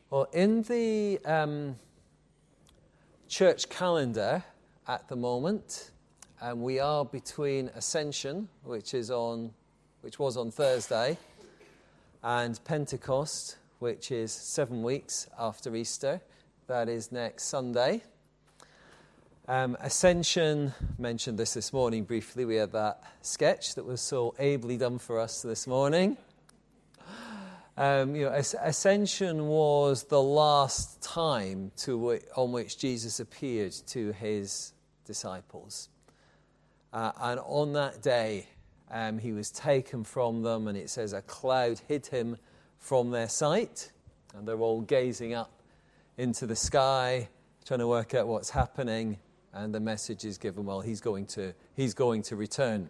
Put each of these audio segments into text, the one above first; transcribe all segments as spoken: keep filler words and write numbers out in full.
Well, in the um, church calendar at the moment, um, we are between Ascension, which is on, which was on Thursday, and Pentecost, which is seven weeks after Easter. That is next Sunday. Um, Ascension, mentioned this this morning briefly. We had that sketch that was so ably done for us this morning. Um, you know, Ascension was the last time to w- on which Jesus appeared to his disciples. Uh, and on that day, um, he was taken from them, and it says a cloud hid him from their sight. And they're all gazing up into the sky, trying to work out what's happening. And the message is given, well, he's going to, he's going to return.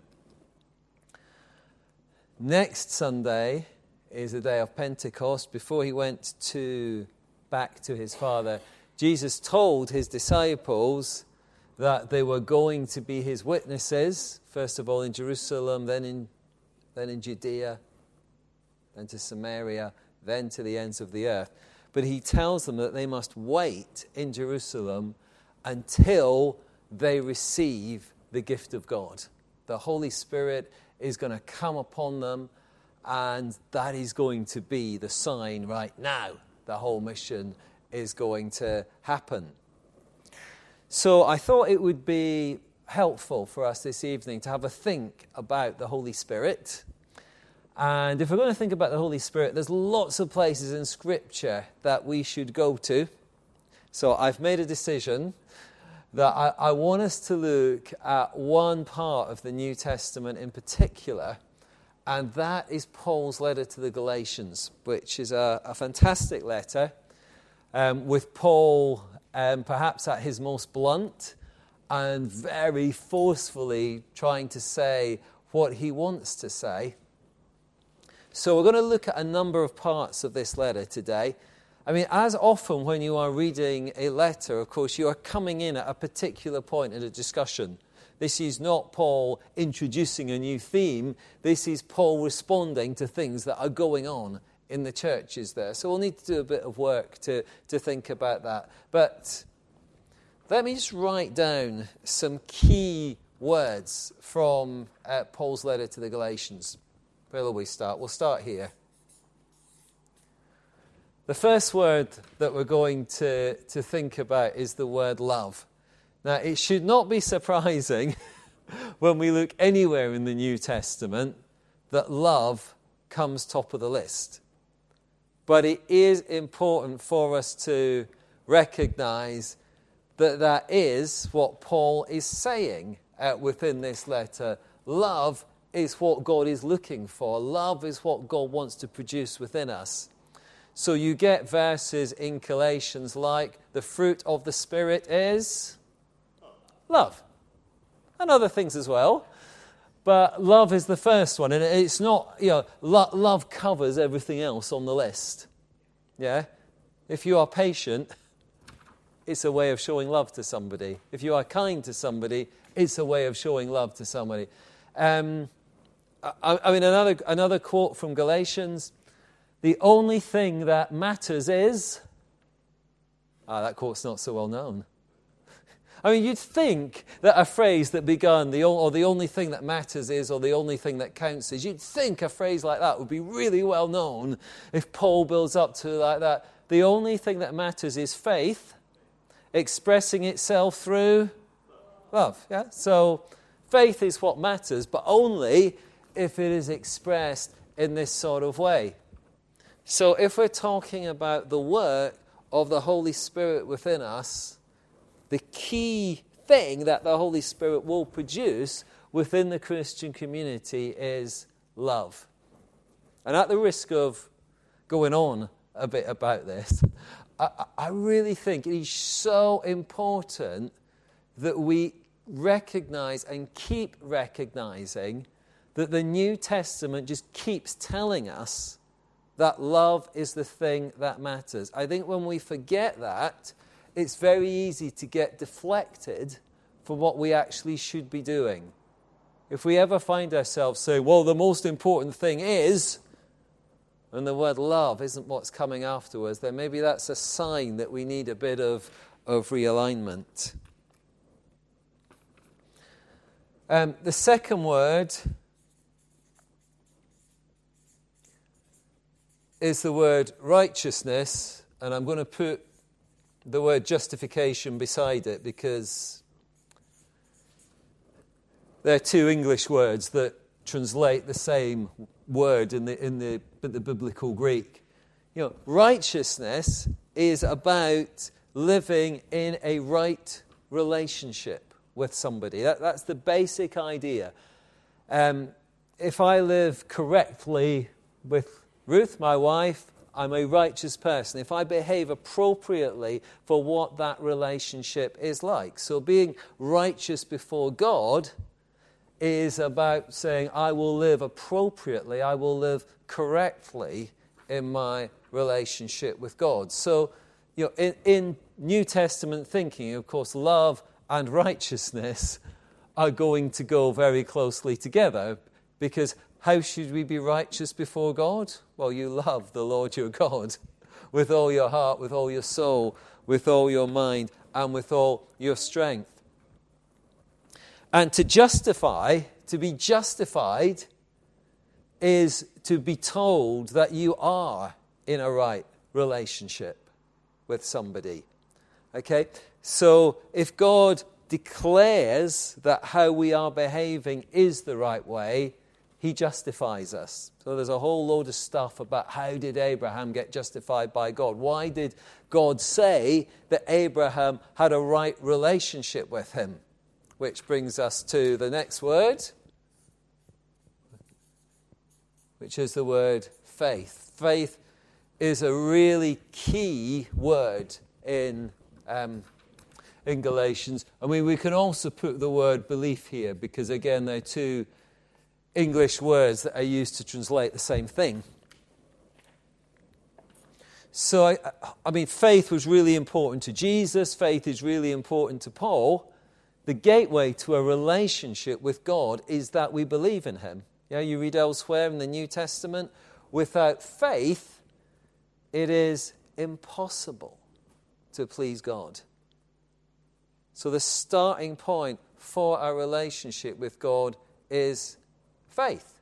Next Sunday is the day of Pentecost. Before he went to back to his Father, Jesus told his disciples that they were going to be his witnesses, first of all in Jerusalem, then in then in Judea, then to Samaria, then to the ends of the earth. But he tells them that they must wait in Jerusalem until they receive the gift of God. The Holy Spirit is going to come upon them, and that is going to be the sign right now. The whole mission is going to happen. So I thought it would be helpful for us this evening to have a think about the Holy Spirit. And if we're going to think about the Holy Spirit, there's lots of places in Scripture that we should go to. So I've made a decision that I, I want us to look at one part of the New Testament in particular, and that is Paul's letter to the Galatians, which is a, a fantastic letter, um, with Paul um, perhaps at his most blunt and very forcefully trying to say what he wants to say. So we're going to look at a number of parts of this letter today. I mean, as often when you are reading a letter, of course, you are coming in at a particular point in a discussion. This is not Paul introducing a new theme. This is Paul responding to things that are going on in the churches there. So we'll need to do a bit of work to, to think about that. But let me just write down some key words from uh, Paul's letter to the Galatians. Where will we start? We'll start here. The first word that we're going to, to think about is the word love. Now, it should not be surprising when we look anywhere in the New Testament that love comes top of the list. But it is important for us to recognize that that is what Paul is saying uh, within this letter. Love is what God is looking for. Love is what God wants to produce within us. So you get verses in Galatians like, the fruit of the Spirit is love. And other things as well. But love is the first one. And it's not, you know, lo- love covers everything else on the list. Yeah? If you are patient, it's a way of showing love to somebody. If you are kind to somebody, it's a way of showing love to somebody. Um, I, I mean, another another quote from Galatians, the only thing that matters is... Ah, that quote's not so well known. I mean, you'd think that a phrase that began, the or the only thing that matters is, or the only thing that counts is, you'd think a phrase like that would be really well known if Paul builds up to like that. The only thing that matters is faith expressing itself through love. Yeah. So faith is what matters, but only if it is expressed in this sort of way. So if we're talking about the work of the Holy Spirit within us, the key thing that the Holy Spirit will produce within the Christian community is love. And at the risk of going on a bit about this, I, I really think it is so important that we recognize and keep recognizing that the New Testament just keeps telling us that love is the thing that matters. I think when we forget that, it's very easy to get deflected from what we actually should be doing. If we ever find ourselves saying, well, the most important thing is, and the word love isn't what's coming afterwards, then maybe that's a sign that we need a bit of, of realignment. Um, the second word is the word righteousness, and I'm going to put the word justification beside it because they're two English words that translate the same word in the in the, the biblical Greek. You know, righteousness is about living in a right relationship with somebody. That, that's the basic idea. Um, if I live correctly with Ruth, my wife, I'm a righteous person. If I behave appropriately for what that relationship is like. So being righteous before God is about saying, I will live appropriately, I will live correctly in my relationship with God. So, you know, in, in New Testament thinking, of course, love and righteousness are going to go very closely together, because how should we be righteous before God? Well, you love the Lord your God with all your heart, with all your soul, with all your mind, and with all your strength. And to justify, to be justified, is to be told that you are in a right relationship with somebody. Okay? So if God declares that how we are behaving is the right way, he justifies us. So there's a whole load of stuff about how did Abraham get justified by God? Why did God say that Abraham had a right relationship with him? Which brings us to the next word, which is the word faith. Faith is a really key word in um, in Galatians. I mean, we can also put the word belief here, because again, they're two English words that are used to translate the same thing. So, I, I mean, faith was really important to Jesus. Faith is really important to Paul. The gateway to a relationship with God is that we believe in him. Yeah, you read elsewhere in the New Testament, without faith, it is impossible to please God. So the starting point for our relationship with God is faith.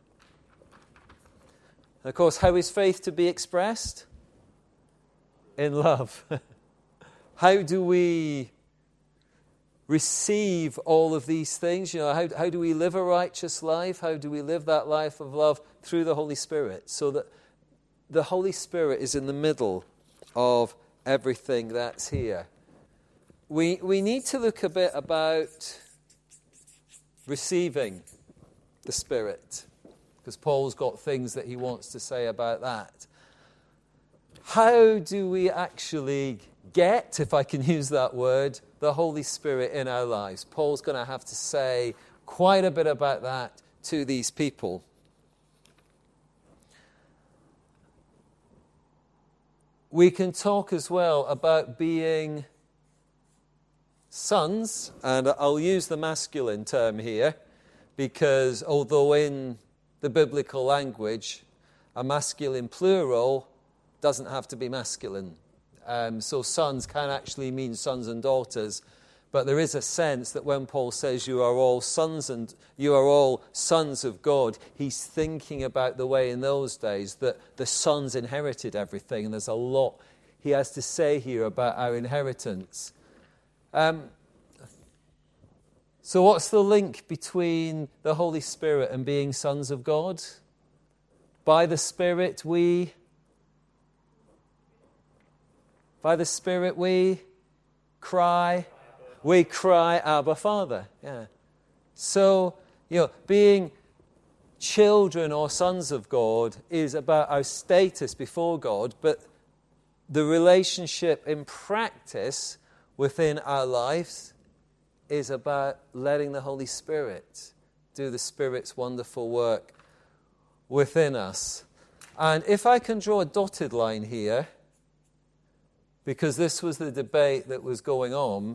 And of course, how is faith to be expressed? In love. How do we receive all of these things? You know, how, how do we live a righteous life? How do we live that life of love? Through the Holy Spirit. So that the Holy Spirit is in the middle of everything that's here. We we need to look a bit about receiving the Spirit, because Paul's got things that he wants to say about that. How do we actually get, if I can use that word, the Holy Spirit in our lives? Paul's going to have to say quite a bit about that to these people. We can talk as well about being sons, and I'll use the masculine term here, because although in the biblical language a masculine plural doesn't have to be masculine. Um, so sons can actually mean sons and daughters, but there is a sense that when Paul says you are all sons and you are all sons of God, he's thinking about the way in those days that the sons inherited everything, and there's a lot he has to say here about our inheritance. Um, so what's the link between the Holy Spirit and being sons of God? By the Spirit we... By the Spirit we cry... We cry, Abba, Father. Yeah. So, you know, being children or sons of God is about our status before God, but the relationship in practice within our lives is about letting the Holy Spirit do the Spirit's wonderful work within us. And if I can draw a dotted line here, because this was the debate that was going on,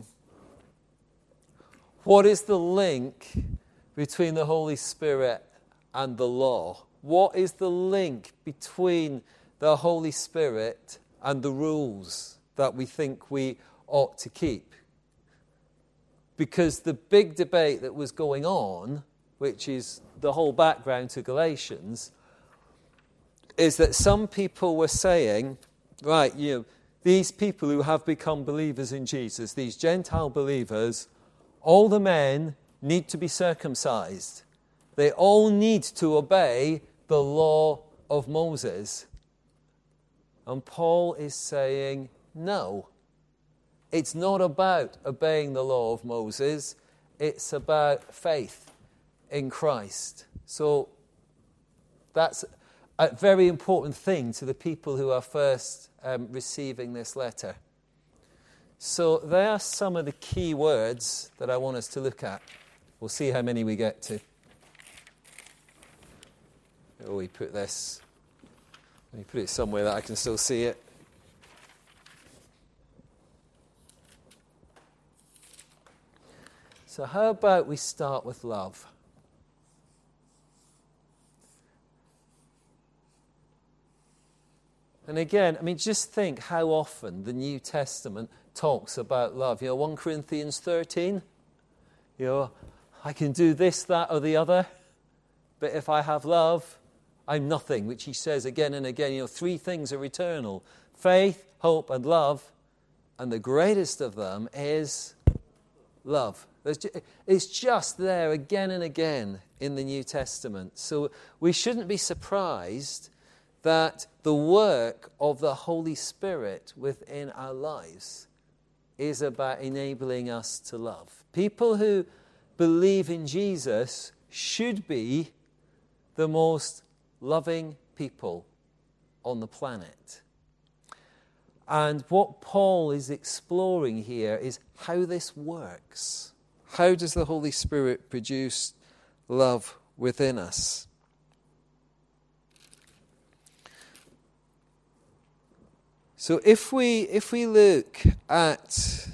what is the link between the Holy Spirit and the law? What is the link between the Holy Spirit and the rules that we think we ought to keep? Because the big debate that was going on, which is the whole background to Galatians, is that some people were saying, right, you know, these people who have become believers in Jesus, these Gentile believers, all the men need to be circumcised. They all need to obey the law of Moses. And Paul is saying, no. It's not about obeying the law of Moses. It's about faith in Christ. So that's a very important thing to the people who are first um, receiving this letter. So there are some of the key words that I want us to look at. We'll see how many we get to. Oh, we put this. Let me put it somewhere that I can still see it. So how about we start with love? And again, I mean, just think how often the New Testament talks about love. You know, First Corinthians thirteen, you know, I can do this, that, or the other, but if I have love, I'm nothing, which he says again and again. You know, three things are eternal: faith, hope, and love. And the greatest of them is love. It's just there again and again in the New Testament. So we shouldn't be surprised that the work of the Holy Spirit within our lives is about enabling us to love. People who believe in Jesus should be the most loving people on the planet. And what Paul is exploring here is how this works. How does the Holy Spirit produce love within us? So if we if we look at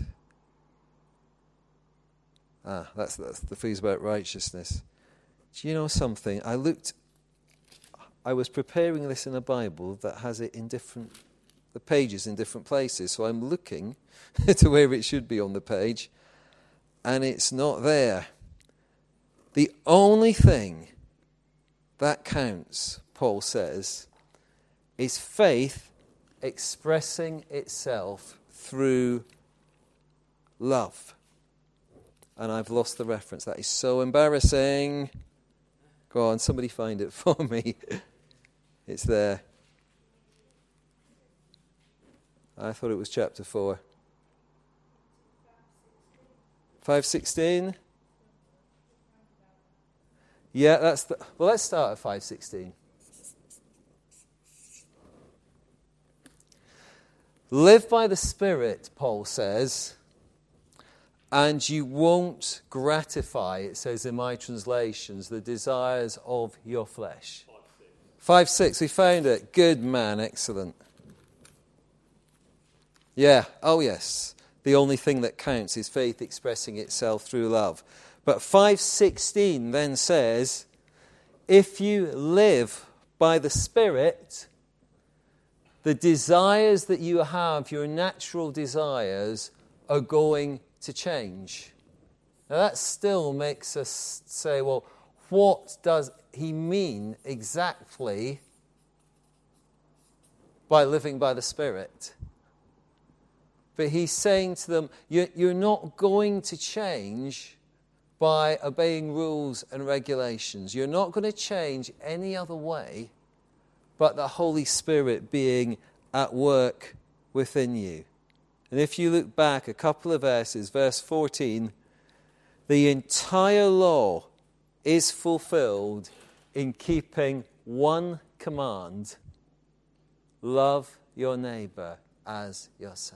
ah, that's, that's the phrase about righteousness. Do you know something? I looked. I was preparing this in a Bible that has it in different the pages in different places. So I'm looking to where it should be on the page, and it's not there. The only thing that counts, Paul says, is faith expressing itself through love. And I've lost the reference. That is so embarrassing. Go on, somebody find it for me. It's there. I thought it was chapter four. five sixteen? Yeah, that's the... Well, let's start at five sixteen. Live by the Spirit, Paul says, and you won't gratify, it says in my translations, the desires of your flesh. five six, we found it. Good man, excellent. Yeah, oh yes. The only thing that counts is faith expressing itself through love. But five sixteen then says, if you live by the Spirit, the desires that you have, your natural desires, are going to change. Now that still makes us say, well, what does he mean exactly by living by the Spirit? But he's saying to them, you're not going to change by obeying rules and regulations. You're not going to change any other way but the Holy Spirit being at work within you. And if you look back a couple of verses, verse fourteen, the entire law is fulfilled in keeping one command: love your neighbor as yourself.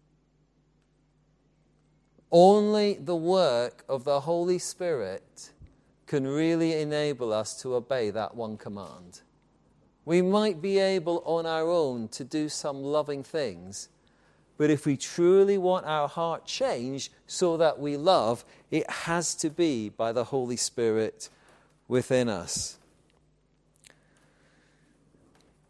Only the work of the Holy Spirit can really enable us to obey that one command. We might be able on our own to do some loving things, but if we truly want our heart changed so that we love, it has to be by the Holy Spirit within us.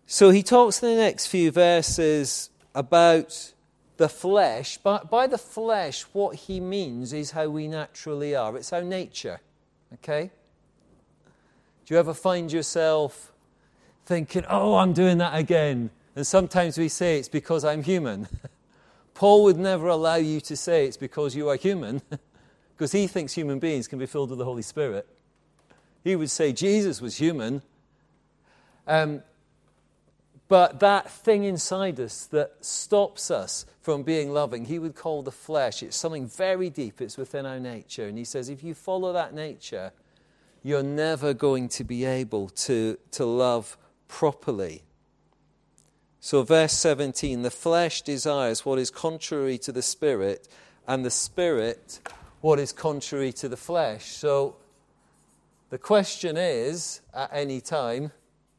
So he talks in the next few verses about the flesh. By, by the flesh, what he means is how we naturally are. It's our nature. Okay? Do you ever find yourself thinking, oh, I'm doing that again? And sometimes we say it's because I'm human. Paul would never allow you to say it's because you are human, because he thinks human beings can be filled with the Holy Spirit. He would say Jesus was human. Um, but that thing inside us that stops us from being loving, he would call the flesh. It's something very deep. It's within our nature. And he says if you follow that nature, you're never going to be able to, to love properly. So verse seventeen, the flesh desires what is contrary to the Spirit, and the Spirit what is contrary to the flesh. So the question is, at any time,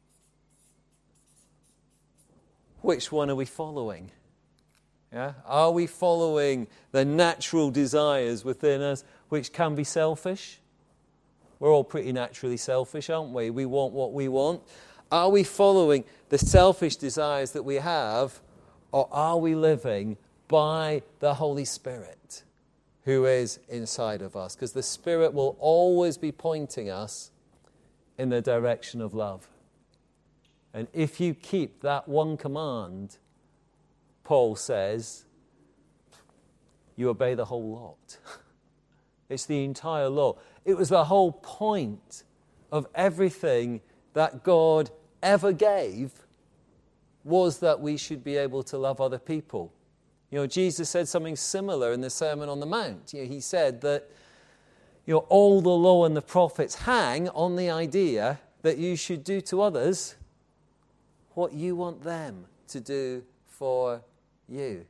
which one are we following? Yeah? Are we following the natural desires within us, which can be selfish? We're all pretty naturally selfish, aren't we? We want what we want. Are we following the selfish desires that we have, or are we living by the Holy Spirit who is inside of us? Because the Spirit will always be pointing us in the direction of love. And if you keep that one command, Paul says, you obey the whole lot. It's the entire law. It was the whole point of everything that God ever gave, was that we should be able to love other people. You know, Jesus said something similar in the Sermon on the Mount. You know, he said that, you know, all the law and the prophets hang on the idea that you should do to others what you want them to do for you.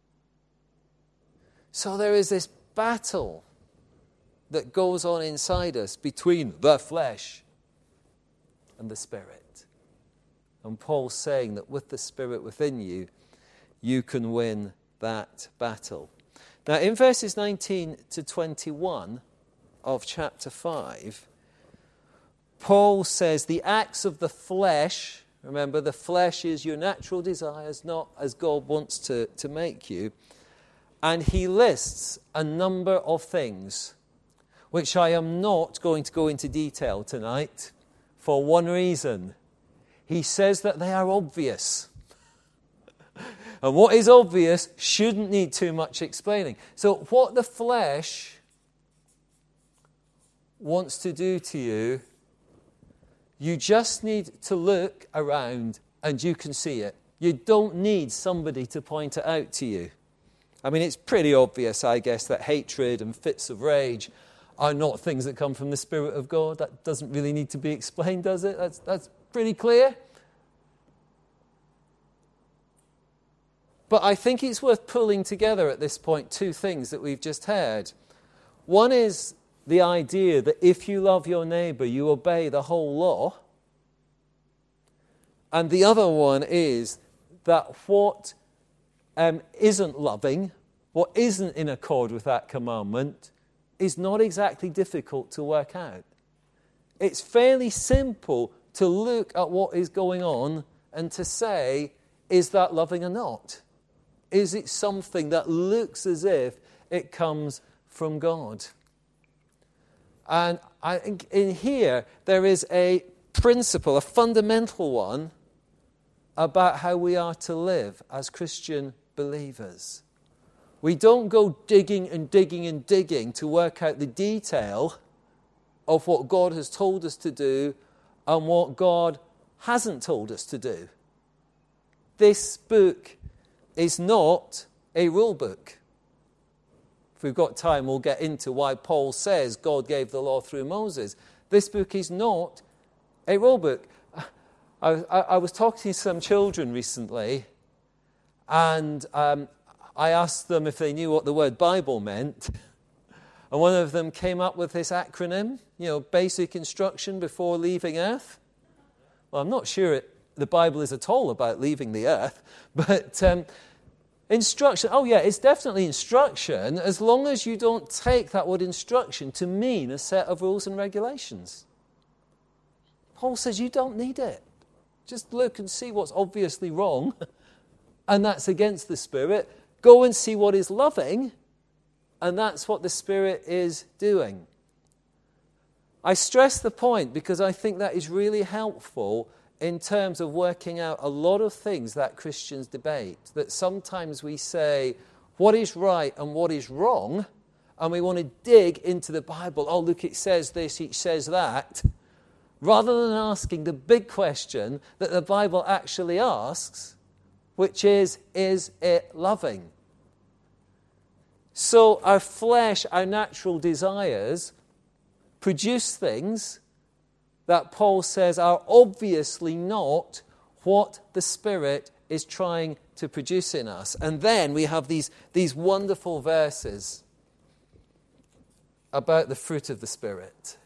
So there is this battle that goes on inside us between the flesh and the Spirit. And Paul's saying that with the Spirit within you, you can win that battle. Now, in verses nineteen to twenty-one of chapter five, Paul says the acts of the flesh, remember the flesh is your natural desires, not as God wants to, to make you, and he lists a number of things, which I am not going to go into detail tonight, for one reason. He says that they are obvious. And what is obvious shouldn't need too much explaining. So what the flesh wants to do to you, you just need to look around and you can see it. You don't need somebody to point it out to you. I mean, it's pretty obvious, I guess, that hatred and fits of rage are not things that come from the Spirit of God. That doesn't really need to be explained, does it? That's, that's pretty clear. But I think it's worth pulling together at this point two things that we've just heard. One is the idea that if you love your neighbour, you obey the whole law. And the other one is that what um, isn't loving, what isn't in accord with that commandment, is not exactly difficult to work out. It's fairly simple to look at what is going on and to say, is that loving or not? Is it something that looks as if it comes from God? And I think in here there is a principle, a fundamental one, about how we are to live as Christian believers. We don't go digging and digging and digging to work out the detail of what God has told us to do and what God hasn't told us to do. This book is not a rule book. If we've got time, we'll get into why Paul says God gave the law through Moses. This book is not a rule book. I, I, I was talking to some children recently, and um, I asked them if they knew what the word Bible meant. And one of them came up with this acronym, you know, basic instruction before leaving earth. Well, I'm not sure it, the Bible is at all about leaving the earth, but um, instruction, oh yeah, it's definitely instruction, as long as you don't take that word instruction to mean a set of rules and regulations. Paul says you don't need it. Just look and see what's obviously wrong, and that's against the Spirit. Go and see what is loving, and that's what the Spirit is doing. I stress the point because I think that is really helpful in terms of working out a lot of things that Christians debate. That sometimes we say what is right and what is wrong, and we want to dig into the Bible. Oh, look, it says this, it says that. Rather than asking the big question that the Bible actually asks, which is, is it loving? So our flesh, our natural desires, produce things that Paul says are obviously not what the Spirit is trying to produce in us. And then we have these, these wonderful verses about the fruit of the Spirit.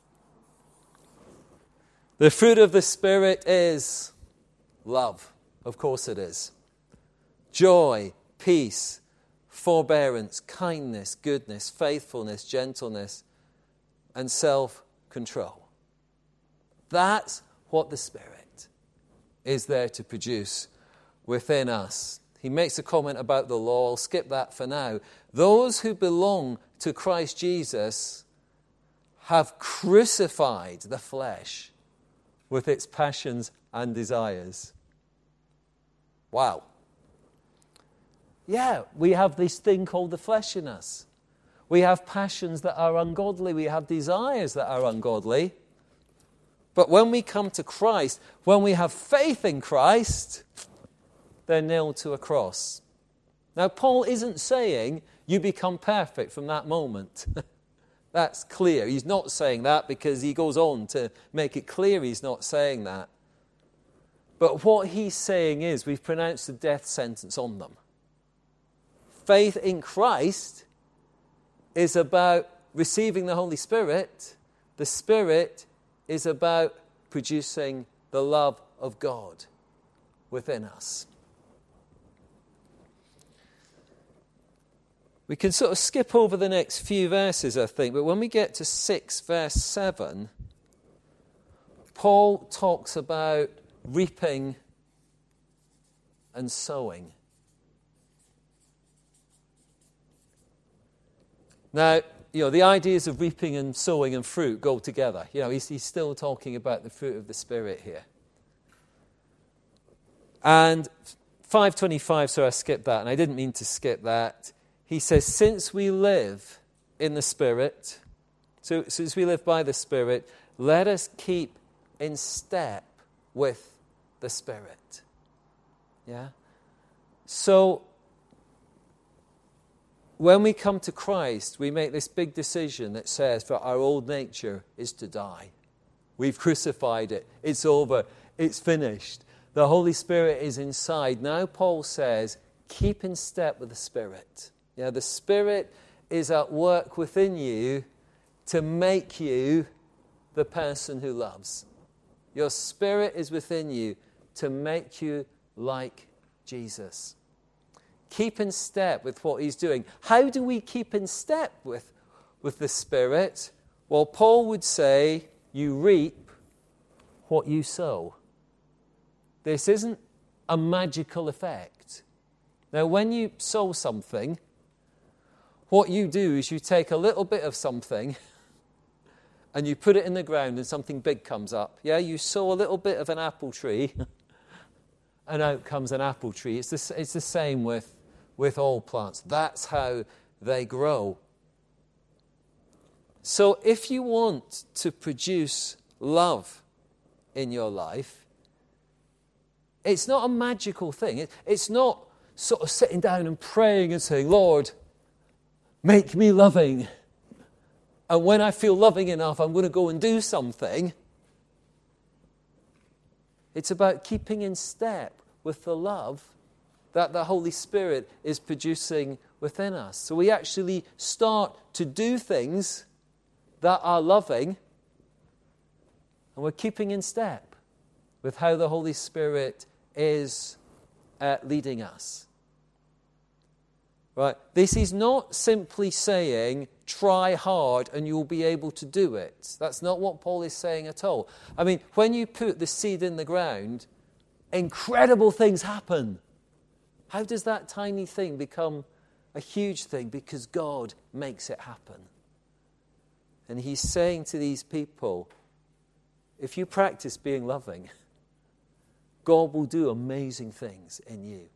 The fruit of the Spirit is love. Of course it is. Joy, peace, forbearance, kindness, goodness, faithfulness, gentleness, and self-control. That's what the Spirit is there to produce within us. He makes a comment about the law. I'll skip that for now. Those who belong to Christ Jesus have crucified the flesh with its passions and desires. Wow. Yeah, we have this thing called the flesh in us. We have passions that are ungodly. We have desires that are ungodly. But when we come to Christ, when we have faith in Christ, they're nailed to a cross. Now, Paul isn't saying you become perfect from that moment. That's clear. He's not saying that because he goes on to make it clear he's not saying that. But what he's saying is we've pronounced the death sentence on them. Faith in Christ is about receiving the Holy Spirit. The Spirit is about producing the love of God within us. We can sort of skip over the next few verses, I think, but when we get to six, verse seven, Paul talks about reaping and sowing. Now, you know, the ideas of reaping and sowing and fruit go together. You know, he's, he's still talking about the fruit of the Spirit here. And five twenty-five, so I skipped that, and I didn't mean to skip that. He says, since we live in the Spirit, so since we live by the Spirit, let us keep in step with the Spirit. Yeah? So, when we come to Christ, we make this big decision that says that our old nature is to die. We've crucified it. It's over. It's finished. The Holy Spirit is inside. Now Paul says, keep in step with the Spirit. Yeah, the Spirit is at work within you to make you the person who loves. Your Spirit is within you to make you like Jesus. Keep in step with what he's doing. How do we keep in step with, with the Spirit? Well, Paul would say, you reap what you sow. This isn't a magical effect. Now, when you sow something, what you do is you take a little bit of something and you put it in the ground and something big comes up. Yeah, you sow a little bit of an apple tree and out comes an apple tree. It's the, it's the same with, with all plants. That's how they grow. So if you want to produce love in your life, it's not a magical thing. It, it's not sort of sitting down and praying and saying, Lord, make me loving. And when I feel loving enough, I'm going to go and do something. It's about keeping in step with the love that the Holy Spirit is producing within us. So we actually start to do things that are loving, and we're keeping in step with how the Holy Spirit is uh, leading us. Right? This is not simply saying, try hard and you'll be able to do it. That's not what Paul is saying at all. I mean, when you put the seed in the ground, incredible things happen. How does that tiny thing become a huge thing? Because God makes it happen. And he's saying to these people, if you practice being loving, God will do amazing things in you.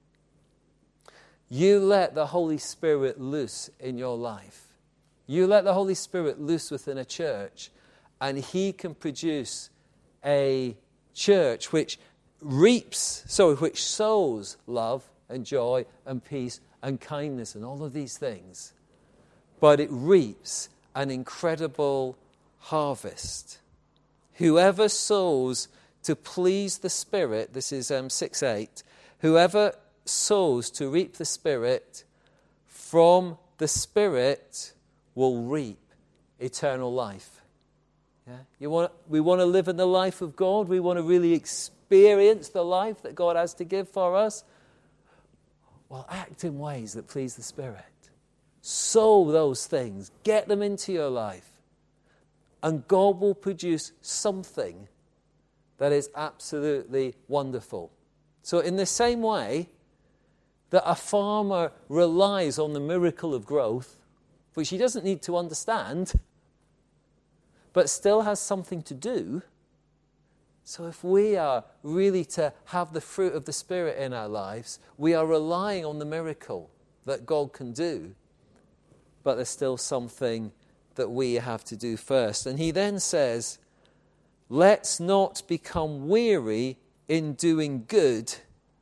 You let the Holy Spirit loose in your life. You let the Holy Spirit loose within a church, and he can produce a church which reaps, sorry, which sows love and joy and peace and kindness and all of these things. But it reaps an incredible harvest. Whoever sows to please the Spirit, this is um, six eight, whoever sows to reap the Spirit, from the Spirit will reap eternal life. Yeah? You want, we want to live in the life of God. We want to really experience the life that God has to give for us. Well, act in ways that please the Spirit. Sow those things. Get them into your life. And God will produce something that is absolutely wonderful. So in the same way that a farmer relies on the miracle of growth, which he doesn't need to understand, but still has something to do. So if we are really to have the fruit of the Spirit in our lives, we are relying on the miracle that God can do, but there's still something that we have to do first. And he then says, let's not become weary in doing good,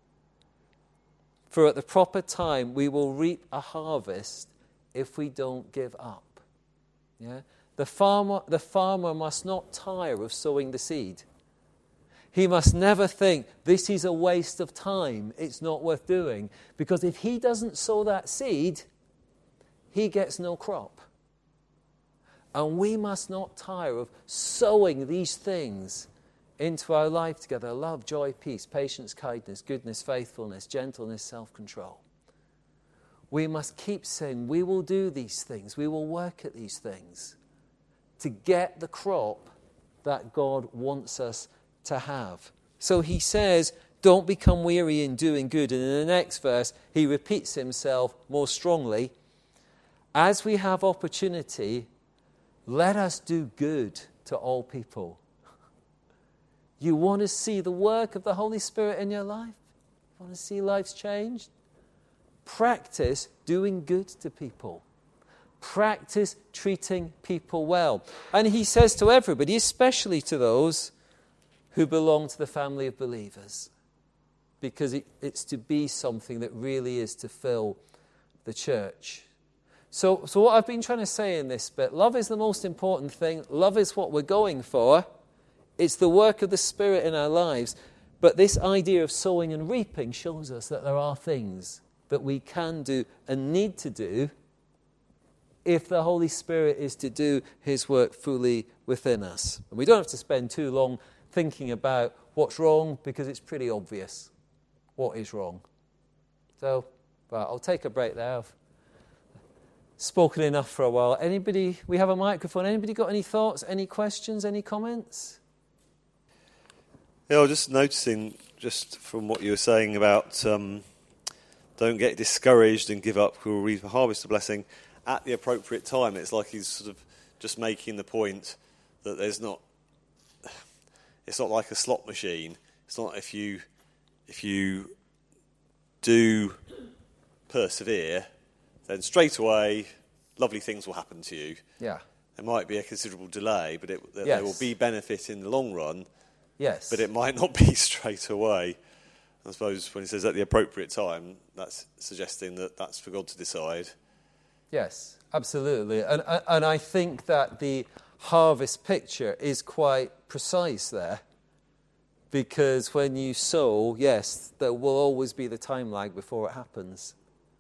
for at the proper time we will reap a harvest if we don't give up. Yeah? The farmer, the farmer must not tire of sowing the seed. He must never think, this is a waste of time, it's not worth doing. Because if he doesn't sow that seed, he gets no crop. And we must not tire of sowing these things into our life together: love, joy, peace, patience, kindness, goodness, faithfulness, gentleness, self-control. We must keep saying, we will do these things, we will work at these things to get the crop that God wants us to have. So he says, don't become weary in doing good. And in the next verse, he repeats himself more strongly. As we have opportunity, let us do good to all people. You want to see the work of the Holy Spirit in your life? You want to see lives changed? Practice doing good to people. Practice treating people well. And he says to everybody, especially to those who belong to the family of believers, because it, it's to be something that really is to fill the church. So, so what I've been trying to say in this bit, love is the most important thing. Love is what we're going for. It's the work of the Spirit in our lives. But this idea of sowing and reaping shows us that there are things that we can do and need to do if the Holy Spirit is to do his work fully within us. And we don't have to spend too long thinking about what's wrong, because it's pretty obvious what is wrong. So, right, I'll take a break there. I've spoken enough for a while. Anybody, we have a microphone. Anybody got any thoughts, any questions, any comments? Yeah, I was just noticing, just from what you were saying about um, don't get discouraged and give up, who will reap a harvest of blessing at the appropriate time. It's like he's sort of just making the point that there's not, it's not like a slot machine. It's not if you if you do persevere, then straight away lovely things will happen to you. Yeah. There might be a considerable delay, but it, yes. there will be benefit in the long run. Yes. But it might not be straight away. I suppose when he says at the appropriate time, that's suggesting that that's for God to decide. Yes, absolutely. And, and I think that the harvest picture is quite precise there, because when you sow, yes, there will always be the time lag before it happens.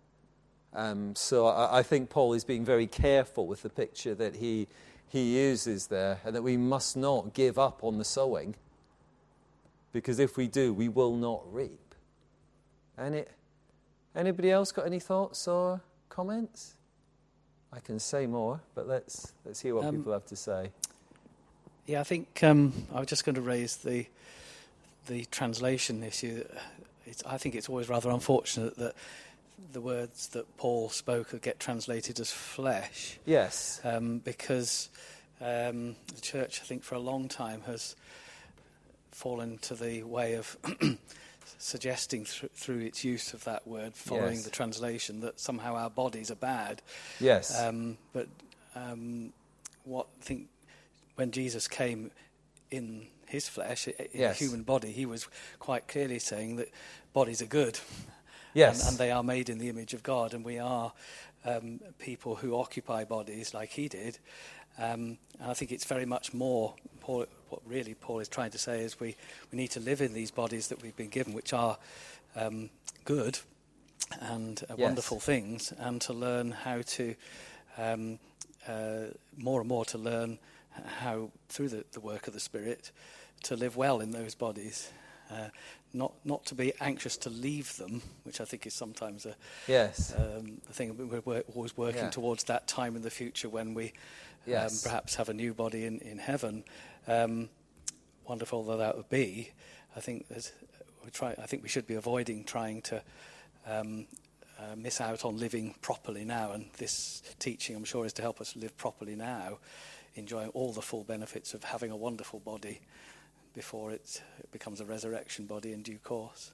Um, so I, I think Paul is being very careful with the picture that he he uses there, and that we must not give up on the sowing, because if we do, we will not reap. Any, anybody else got any thoughts or comments? comments? I can say more, but let's let's hear what Um, people have to say. Yeah, I think um, I was just going to raise the the translation issue. It's, I think it's always rather unfortunate that the words that Paul spoke get translated as flesh. Yes. Um, because um, the church, I think, for a long time has fallen to the way of suggesting th- through its use of that word, following Yes. the translation, that somehow our bodies are bad. Yes. Um, but um, what I think when Jesus came in his flesh, in Yes. a human body, he was quite clearly saying that bodies are good. Yes. And, and they are made in the image of God, and we are um, people who occupy bodies like he did. Um, and I think it's very much more, Paul, what really Paul is trying to say is we, we need to live in these bodies that we've been given, which are um, good and uh, Yes. wonderful things, and to learn how to, um, uh, more and more to learn how, through the, the work of the Spirit, to live well in those bodies. Uh, not not to be anxious to leave them, which I think is sometimes a, Yes. um, a thing. We're, we're always working Yeah. towards that time in the future when we Yes. um, perhaps have a new body in, in heaven. Um, wonderful though that would be, I think that we try. I think we should be avoiding trying to um, uh, miss out on living properly now. And this teaching, I'm sure, is to help us live properly now, enjoying all the full benefits of having a wonderful body before it becomes a resurrection body in due course.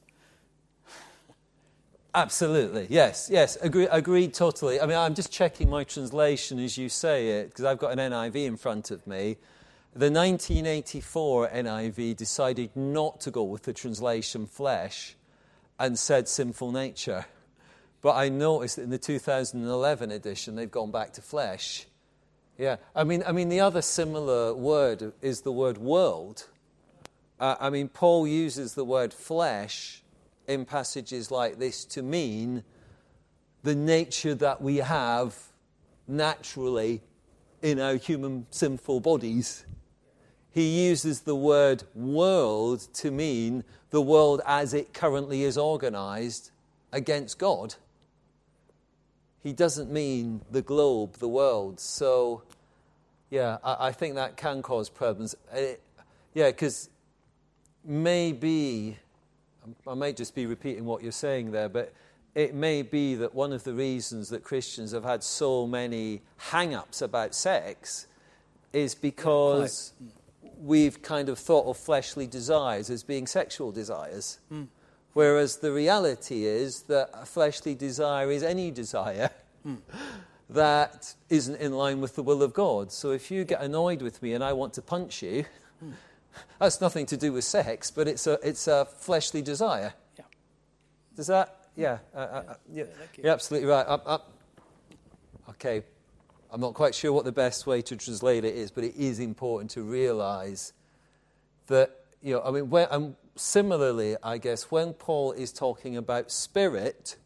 Absolutely, yes, yes, agree, agreed totally. I mean, I'm just checking my translation as you say it, because I've got an N I V in front of me. The nineteen eighty-four N I V decided not to go with the translation flesh and said sinful nature. But I noticed that in the two thousand eleven edition, they've gone back to flesh. Yeah, I mean, I mean, the other similar word is the word world. Uh, I mean, Paul uses the word flesh in passages like this to mean the nature that we have naturally in our human sinful bodies. He uses the word world to mean the world as it currently is organized against God. He doesn't mean the globe, the world. So, yeah, I, I think that can cause problems. Uh, yeah, because maybe, I might just be repeating what you're saying there, but it may be that one of the reasons that Christians have had so many hang-ups about sex is because yeah, we've kind of thought of fleshly desires as being sexual desires. Mm. Whereas the reality is that a fleshly desire is any desire mm. that isn't in line with the will of God. So if you get annoyed with me and I want to punch you, mm. that's nothing to do with sex, but it's a it's a fleshly desire. Yeah. Does that? Yeah. Uh, uh, yeah. yeah you. You're absolutely right. Uh, uh, okay. I'm not quite sure what the best way to translate it is, but it is important to realise that, you know, I mean, when, um, similarly, I guess, when Paul is talking about spirit,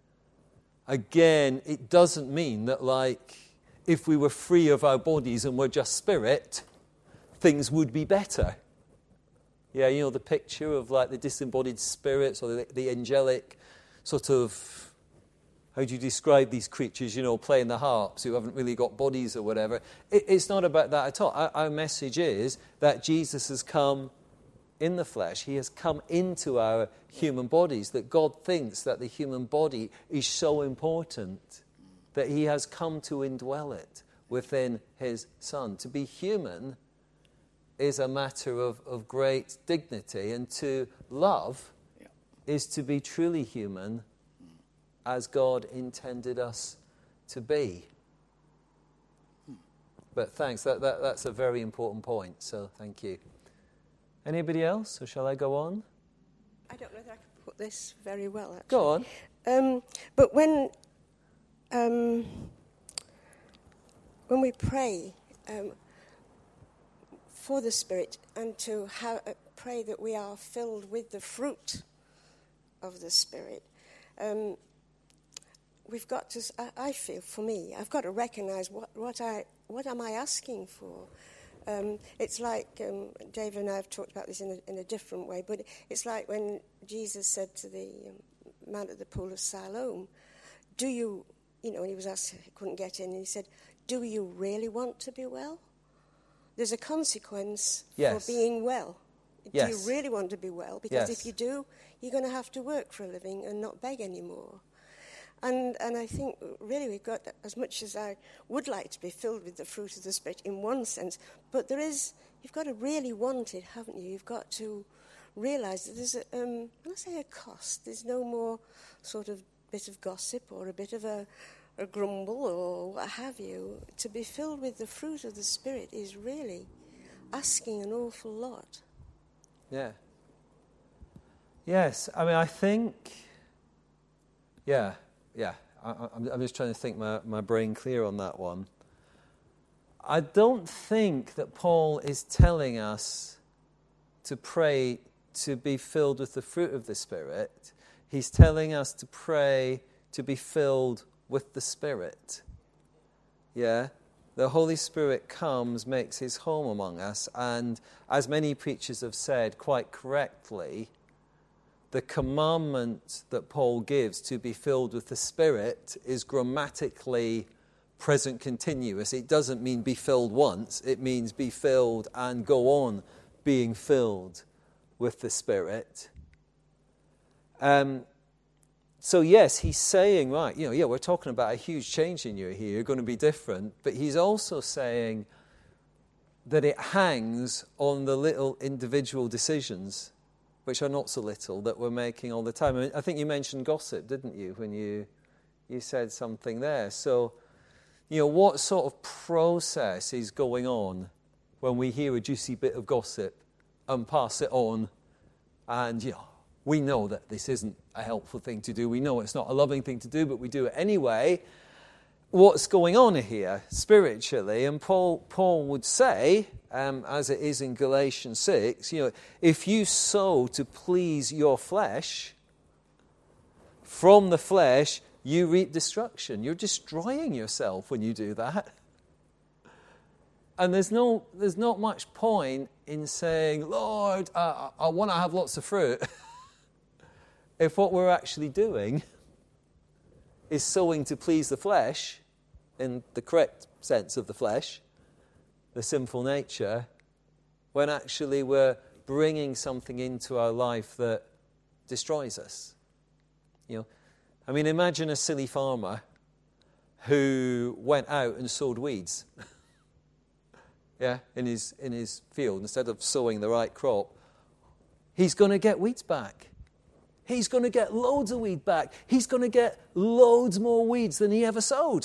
again, it doesn't mean that, like, if we were free of our bodies and were just spirit, things would be better. Yeah, you know, the picture of, like, the disembodied spirits or the, the angelic sort of, how do you describe these creatures, you know, playing the harps who haven't really got bodies or whatever. It, it's not about that at all. Our, our message is that Jesus has come in the flesh. He has come into our human bodies, that God thinks that the human body is so important that he has come to indwell it within his Son. To be human is a matter of, of great dignity, and to love yeah. is to be truly human as God intended us to be. But thanks, that, that, that's a very important point, so thank you. Anybody else, or shall I go on? I don't know if I can put this very well, actually. Go on. Um, but when um, when we pray um, for the Spirit and to ha- uh, pray that we are filled with the fruit of the Spirit, um, we've got to, I, I feel, for me, I've got to recognise what, what I what am I asking for. Um, it's like, um, Dave and I have talked about this in a, in a different way, but it's like when Jesus said to the um, man at the pool of Siloam, do you you know, he was asked, he couldn't get in, and he said, do you really want to be well? There's a consequence yes. for being well. Yes. Do you really want to be well? Because yes. if you do, you're going to have to work for a living and not beg anymore. And and I think really we've got, as much as I would like to be filled with the fruit of the Spirit in one sense, but there is, you've got to really want it, haven't you? You've got to realise that there's a, um, when I say a cost, there's no more sort of bit of gossip or a bit of a, a grumble or what have you. To be filled with the fruit of the Spirit is really asking an awful lot. Yeah. Yes, I mean, I think, yeah, yeah, I, I'm, I'm just trying to think my, my brain clear on that one. I don't think that Paul is telling us to pray to be filled with the fruit of the Spirit. He's telling us to pray to be filled with the Spirit. Yeah? The Holy Spirit comes, makes his home among us, and as many preachers have said quite correctly, the commandment that Paul gives to be filled with the Spirit is grammatically present continuous. It doesn't mean be filled once. It means be filled and go on being filled with the Spirit. Um, so yes, he's saying, right, you know, yeah, we're talking about a huge change in you here. You're going to be different. But he's also saying that it hangs on the little individual decisions, which are not so little, that we're making all the time. I mean, I think you mentioned gossip, didn't you, when you you said something there. So, you know, what sort of process is going on when we hear a juicy bit of gossip and pass it on? And, you know, we know that this isn't a helpful thing to do. We know it's not a loving thing to do, but we do it anyway. What's going on here spiritually? And Paul Paul would say, um, as it is in Galatians six, you know, if you sow to please your flesh, from the flesh you reap destruction. You're destroying yourself when you do that. And there's no there's not much point in saying, Lord, uh, I want to have lots of fruit, if what we're actually doing is sowing to please the flesh, in the correct sense of the flesh, the sinful nature, when actually we're bringing something into our life that destroys us. You know, I mean, imagine a silly farmer who went out and sowed weeds, yeah, in his in his field instead of sowing the right crop. He's going to get weeds back. He's going to get loads of weed back. He's going to get loads more weeds than he ever sowed.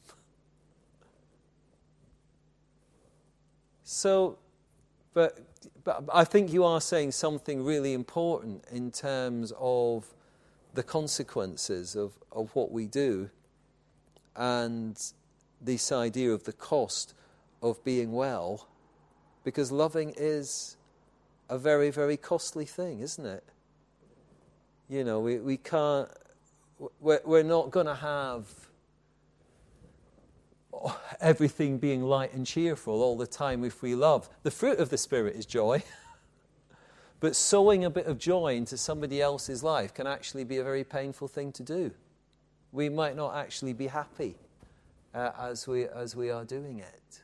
So, but, but I think you are saying something really important in terms of the consequences of, of what we do and this idea of the cost of being well, because loving is a very, very costly thing, isn't it? You know, we, we can't, we're, we're not going to have everything being light and cheerful all the time if we love. The fruit of the Spirit is joy. But sowing a bit of joy into somebody else's life can actually be a very painful thing to do. We might not actually be happy uh, as we as we are doing it.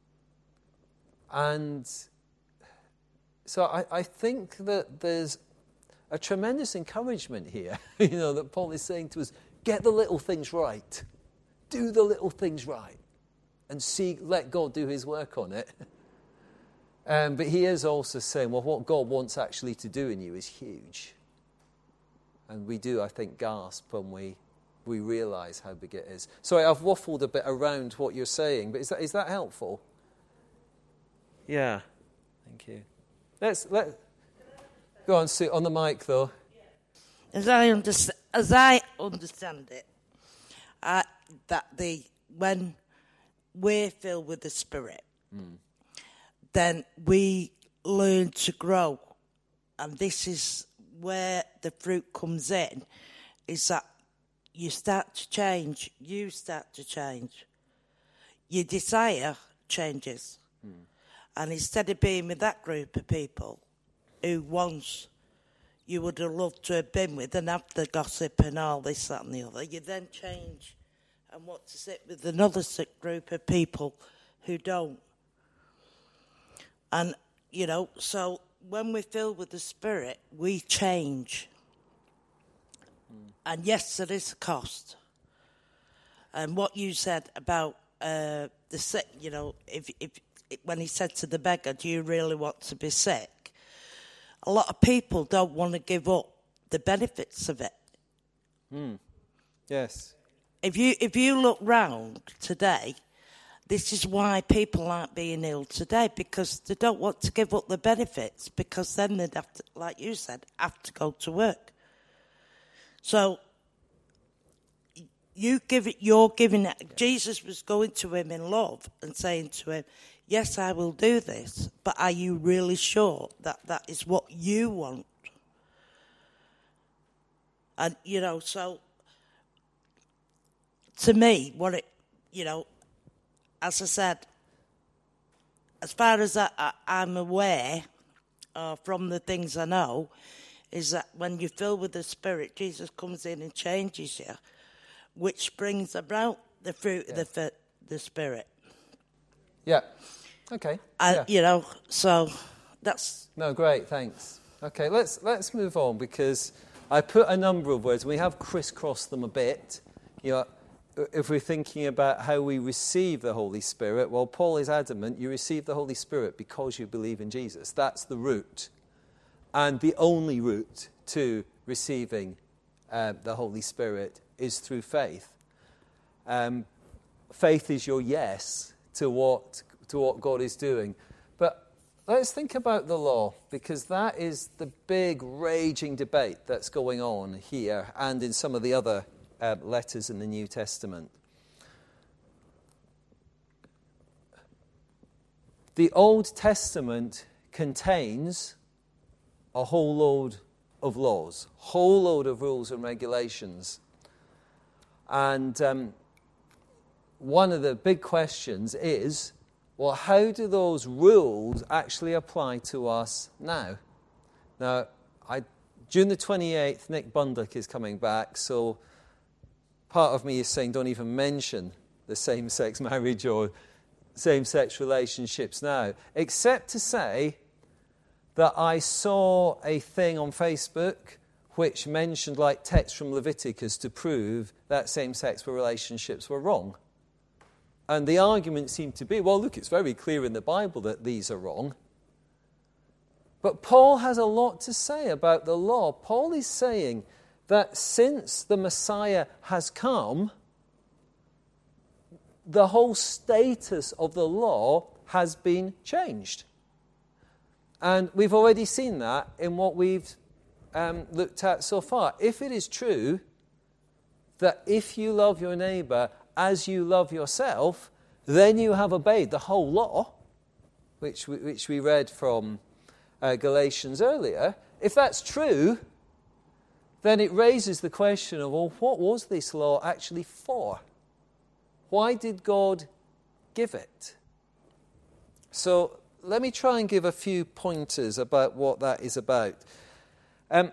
And so I, I think that there's a tremendous encouragement here, you know, that Paul is saying to us, get the little things right. Do the little things right. And see, let God do his work on it. Um, but he is also saying, well, what God wants actually to do in you is huge. And we do, I think, gasp when we we realise how big it is. Sorry, I've waffled a bit around what you're saying, but is that is that helpful? Yeah. Thank you. Let's let go on, Sue, on the mic though. As I understand, as I understand it, uh, that the when we're filled with the Spirit, mm. then we learn to grow, and this is where the fruit comes in. Is that you start to change, you start to change, your desire changes, mm. and instead of being with that group of people who once you would have loved to have been with and have the gossip and all this, that and the other, you then change and want to sit with another sick group of people who don't. And, you know, so when we're filled with the Spirit, we change. Mm. And yes, there is a cost. And what you said about uh, the sick, you know, if, if when he said to the beggar, do you really want to be sick? A lot of people don't want to give up the benefits of it. Mm. Yes. If you if you look round today, this is why people aren't being ill today, because they don't want to give up the benefits, because then they'd have to, like you said, have to go to work. So you give it, you're giving it. Jesus was going to him in love and saying to him, yes, I will do this, but are you really sure that that is what you want? And, you know, so to me, what it, you know, as I said, as far as I, I, I'm aware uh, from the things I know, is that when you're filled with the Spirit, Jesus comes in and changes you, which brings about the fruit yeah. of the, the Spirit. Yeah. Okay. And, yeah. you know, so that's... No, great, thanks. Okay, let's let's move on, because I put a number of words. We have crisscrossed them a bit. You know, if we're thinking about how we receive the Holy Spirit, well, Paul is adamant you receive the Holy Spirit because you believe in Jesus. That's the route, and the only route to receiving uh, the Holy Spirit is through faith. Um, faith is your yes to what to what God is doing. But let's think about the law, because that is the big raging debate that's going on here and in some of the other uh, letters in the New Testament. The Old Testament contains a whole load of laws, whole load of rules and regulations. And um, one of the big questions is, well, how do those rules actually apply to us now? Now, I, June the twenty-eighth, Nick Bundock is coming back, so part of me is saying don't even mention the same-sex marriage or same-sex relationships now, except to say that I saw a thing on Facebook which mentioned like text from Leviticus to prove that same-sex relationships were wrong. And the argument seemed to be, well, look, it's very clear in the Bible that these are wrong. But Paul has a lot to say about the law. Paul is saying that since the Messiah has come, the whole status of the law has been changed. And we've already seen that in what we've um, looked at so far. If it is true that if you love your neighbour as you love yourself, then you have obeyed the whole law, which we, which we read from uh, Galatians earlier. If that's true, then it raises the question of, well, what was this law actually for? Why did God give it? So let me try and give a few pointers about what that is about. Um,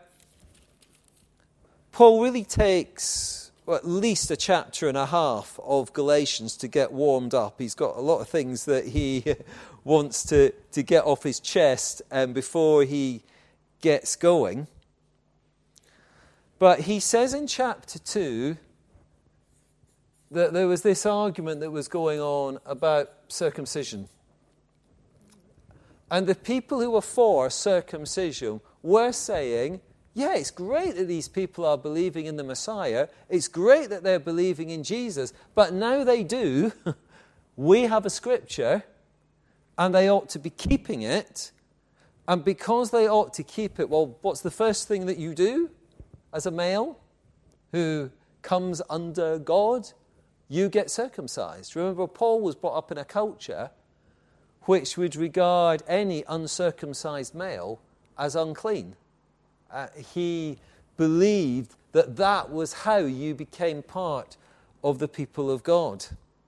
Paul really takes well, at least a chapter and a half of Galatians to get warmed up. He's got a lot of things that he wants to, to get off his chest um, before he gets going. But he says in chapter two that there was this argument that was going on about circumcision. And the people who were for circumcision were saying, yeah, it's great that these people are believing in the Messiah. It's great that they're believing in Jesus. But now they do. We have a scripture, and they ought to be keeping it. And because they ought to keep it, well, what's the first thing that you do as a male who comes under God? You get circumcised. Remember, Paul was brought up in a culture which would regard any uncircumcised male as unclean. Uh, he believed that that was how you became part of the people of God.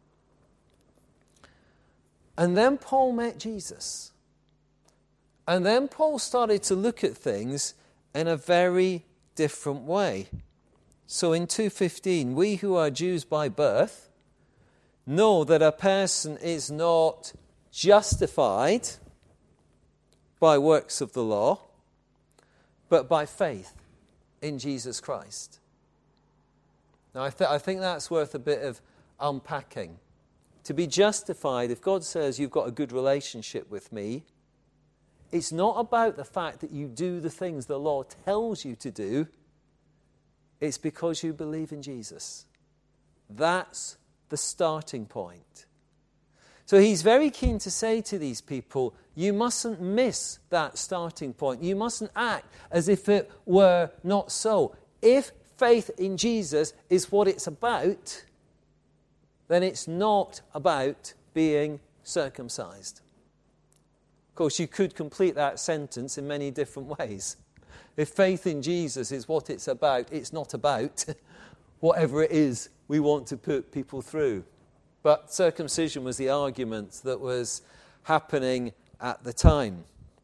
And then Paul met Jesus. And then Paul started to look at things in a very different way. So in two fifteen, we who are Jews by birth know that a person is not justified by works of the law, but by faith in Jesus Christ. Now, I, th- I think that's worth a bit of unpacking. To be justified, if God says you've got a good relationship with me, it's not about the fact that you do the things the law tells you to do. It's because you believe in Jesus. That's the starting point. So he's very keen to say to these people, you mustn't miss that starting point. You mustn't act as if it were not so. If faith in Jesus is what it's about, then it's not about being circumcised. Of course, you could complete that sentence in many different ways. If faith in Jesus is what it's about, it's not about whatever it is we want to put people through. But circumcision was the argument that was happening at the time.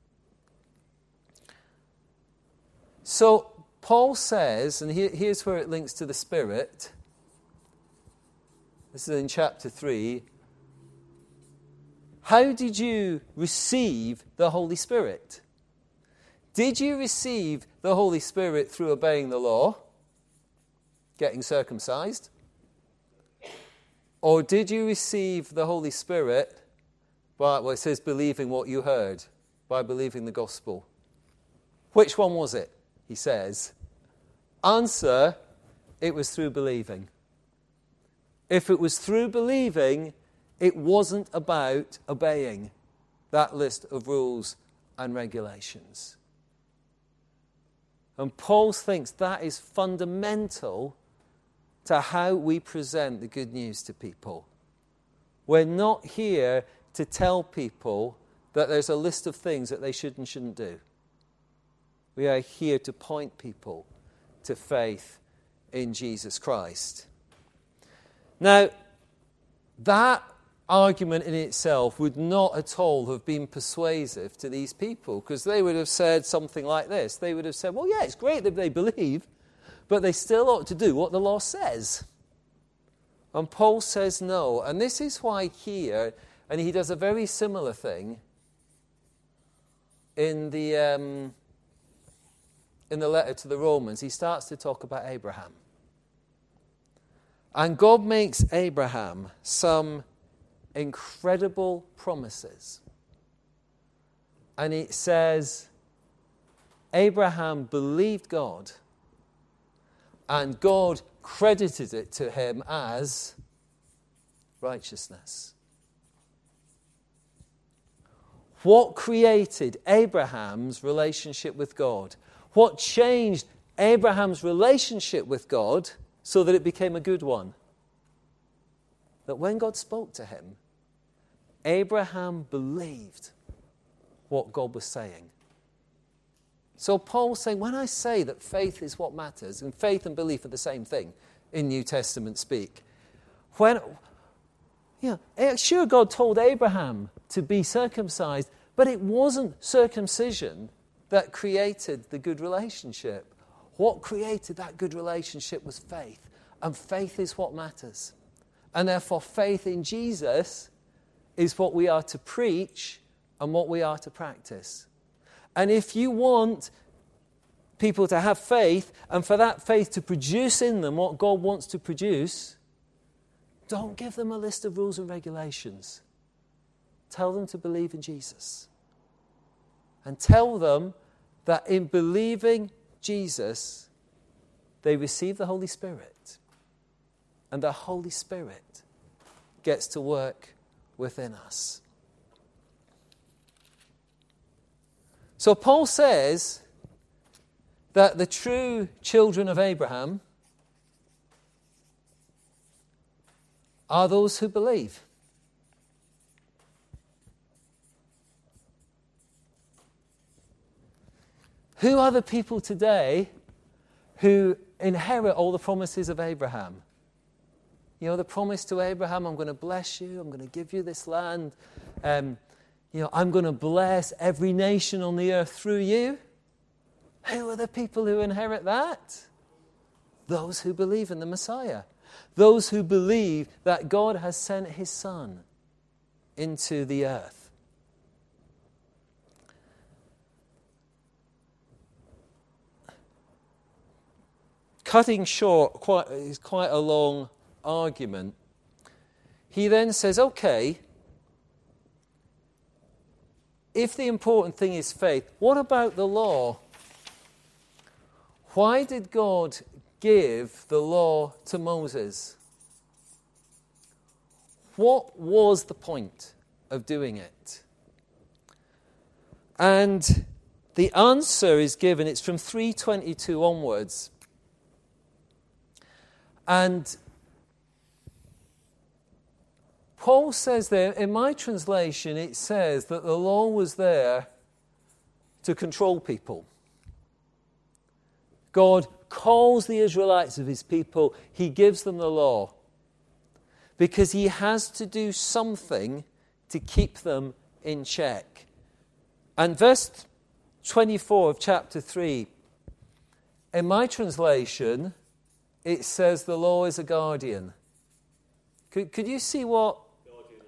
So Paul says, and here, here's where it links to the Spirit. This is in chapter three. How did you receive the Holy Spirit? Did you receive the Holy Spirit through obeying the law, getting circumcised? Or did you receive the Holy Spirit by, well, it says believing what you heard, by believing the gospel? Which one was it? He says. Answer, it was through believing. If it was through believing, it wasn't about obeying that list of rules and regulations. And Paul thinks that is fundamental to how we present the good news to people. We're not here to tell people that there's a list of things that they should and shouldn't do. We are here to point people to faith in Jesus Christ. Now, that argument in itself would not at all have been persuasive to these people, because they would have said something like this. They would have said, well, yeah, it's great that they believe, but they still ought to do what the law says. And Paul says no. And this is why here, and he does a very similar thing in the, um, in the letter to the Romans. He starts to talk about Abraham. And God makes Abraham some incredible promises. And it says, Abraham believed God, and God credited it to him as righteousness. What created Abraham's relationship with God? What changed Abraham's relationship with God so that it became a good one? That when God spoke to him, Abraham believed what God was saying. So Paul's saying, when I say that faith is what matters, and faith and belief are the same thing in New Testament speak, when, you know, sure, God told Abraham to be circumcised, but it wasn't circumcision that created the good relationship. What created that good relationship was faith, and faith is what matters. And therefore, faith in Jesus is what we are to preach and what we are to practice. And if you want people to have faith, and for that faith to produce in them what God wants to produce, don't give them a list of rules and regulations. Tell them to believe in Jesus. And tell them that in believing Jesus, they receive the Holy Spirit. And the Holy Spirit gets to work within us. So Paul says that the true children of Abraham are those who believe. Who are the people today who inherit all the promises of Abraham? You know, the promise to Abraham, I'm going to bless you, I'm going to give you this land, um, you know, I'm going to bless every nation on the earth through you. Who are the people who inherit that? Those who believe in the Messiah. Those who believe that God has sent his Son into the earth. Cutting short quite, is quite a long argument. He then says, okay, if the important thing is faith, what about the law? Why did God give the law to Moses? What was the point of doing it? And the answer is given, it's from three twenty-two onwards. And Paul says there, in my translation, it says that the law was there to control people. God calls the Israelites of his people. He gives them the law because he has to do something to keep them in check. And verse twenty-four of chapter three, in my translation, it says the law is a guardian. Could, could you see what... Guardian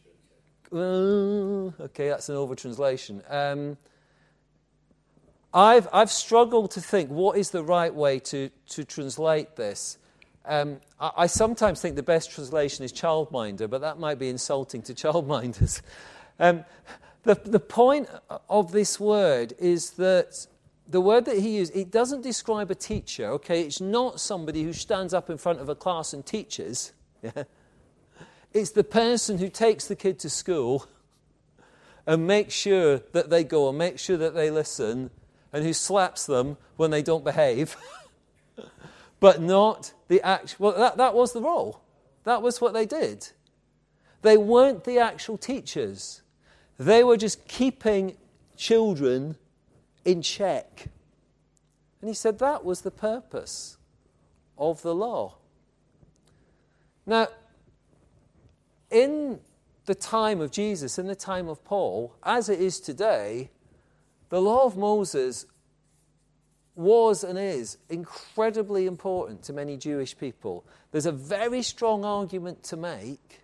and Uh, teacher. okay, that's an over-translation. Um, I've, I've struggled to think what is the right way to, to translate this. Um, I, I sometimes think the best translation is childminder, but that might be insulting to childminders. Um, the, the point of this word is that the word that he used, it doesn't describe a teacher, okay? It's not somebody who stands up in front of a class and teaches. Yeah? It's the person who takes the kid to school and makes sure that they go and makes sure that they listen and who slaps them when they don't behave. But not the actual... Well, that, that was the role. That was what they did. They weren't the actual teachers. They were just keeping children in check. And he said that was the purpose of the law. Now, in the time of Jesus, in the time of Paul, as it is today, the law of Moses was and is incredibly important to many Jewish people. There's a very strong argument to make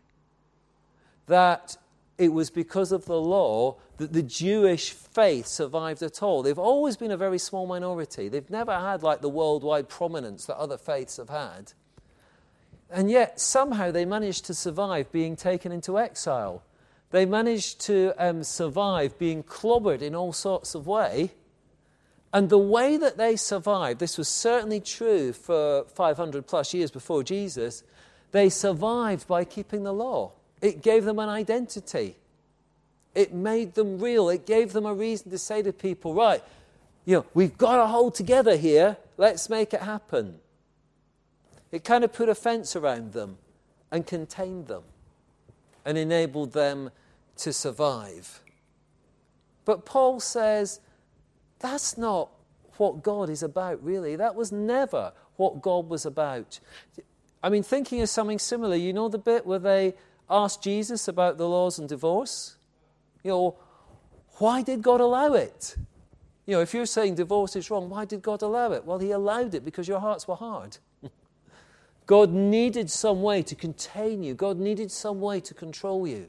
that it was because of the law that the Jewish faith survived at all. They've always been a very small minority. They've never had like the worldwide prominence that other faiths have had. And yet somehow they managed to survive being taken into exile. They managed to um, survive being clobbered in all sorts of ways. And the way that they survived, this was certainly true for five hundred plus years before Jesus, they survived by keeping the law. It gave them an identity. It made them real. It gave them a reason to say to people, right, you know, we've got to hold together here. Let's make it happen. It kind of put a fence around them and contained them and enabled them to survive. But Paul says, that's not what God is about, really. That was never what God was about. I mean, thinking of something similar, you know the bit where they asked Jesus about the laws and divorce? You know, why did God allow it? You know, if you're saying divorce is wrong, why did God allow it? Well, he allowed it because your hearts were hard. God needed some way to contain you. God needed some way to control you.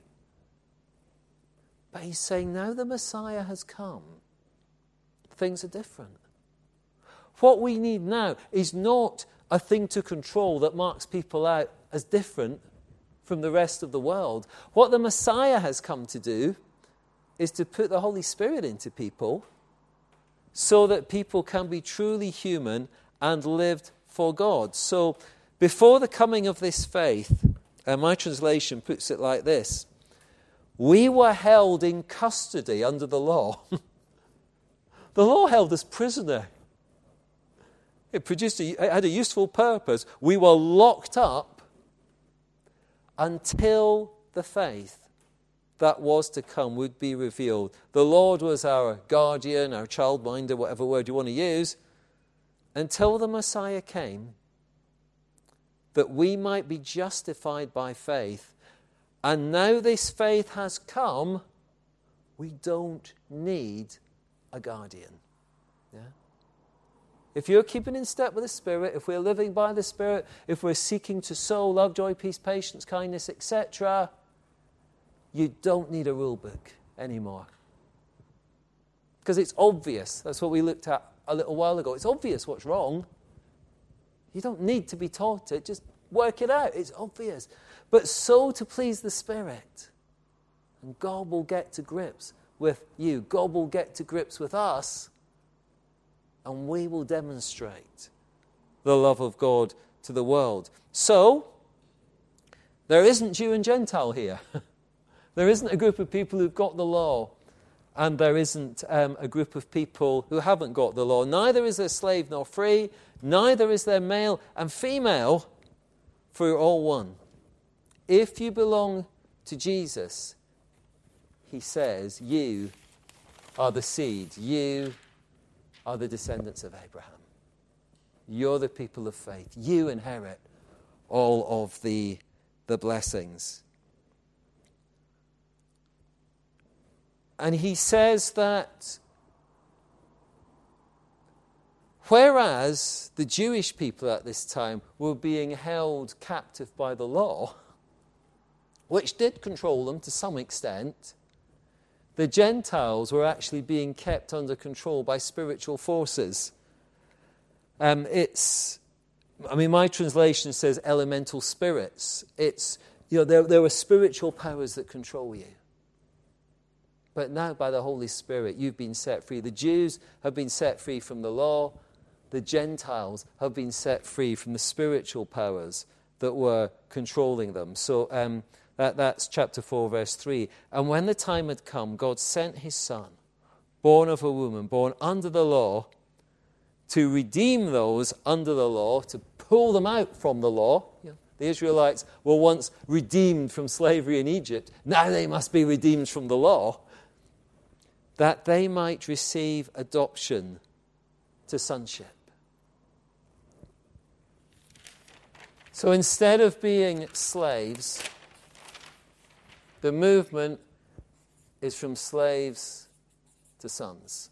But he's saying now the Messiah has come. Things are different. What we need now is not a thing to control that marks people out as different from the rest of the world. What the Messiah has come to do is to put the Holy Spirit into people so that people can be truly human and lived for God. So before the coming of this faith, uh, my translation puts it like this: we were held in custody under the law. The law held us prisoner. It produced a, it had a useful purpose. We were locked up until the faith that was to come would be revealed. The Lord was our guardian, our childminder, whatever word you want to use, until the Messiah came, that we might be justified by faith. And now this faith has come, we don't need a guardian. Yeah? If you're keeping in step with the Spirit, if we're living by the Spirit, if we're seeking to sow love, joy, peace, patience, kindness, et cetera, you don't need a rule book anymore. Because it's obvious. That's what we looked at a little while ago. It's obvious what's wrong. You don't need to be taught it. Just work it out. It's obvious. But so to please the Spirit. And God will get to grips with you. God will get to grips with us. And we will demonstrate the love of God to the world. So, there isn't Jew and Gentile here. There isn't a group of people who've got the law. And there isn't um, a group of people who haven't got the law. Neither is there slave nor free. Neither is there male and female. For you're all one. If you belong to Jesus, he says, you are the seed. You are the descendants of Abraham. You're the people of faith. You inherit all of the, the blessings. And he says that whereas the Jewish people at this time were being held captive by the law, which did control them to some extent, the Gentiles were actually being kept under control by spiritual forces. Um, it's, I mean, my translation says elemental spirits. It's, you know, there, there are spiritual powers that control you. But now by the Holy Spirit, you've been set free. The Jews have been set free from the law. The Gentiles have been set free from the spiritual powers that were controlling them. So um, that, that's chapter four, verse three. And when the time had come, God sent his Son, born of a woman, born under the law, to redeem those under the law, to pull them out from the law. You know, the Israelites were once redeemed from slavery in Egypt. Now they must be redeemed from the law, that they might receive adoption to sonship. So instead of being slaves, the movement is from slaves to sons.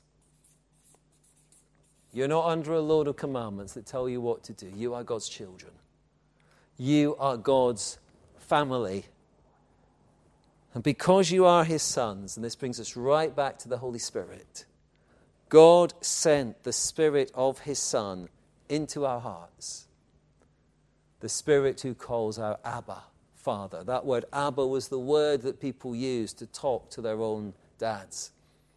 You're not under a load of commandments that tell you what to do. You are God's children. You are God's family. And because you are his sons, and this brings us right back to the Holy Spirit, God sent the Spirit of his Son into our hearts. The Spirit who calls our Abba, Father. That word Abba was the word that people used to talk to their own dads.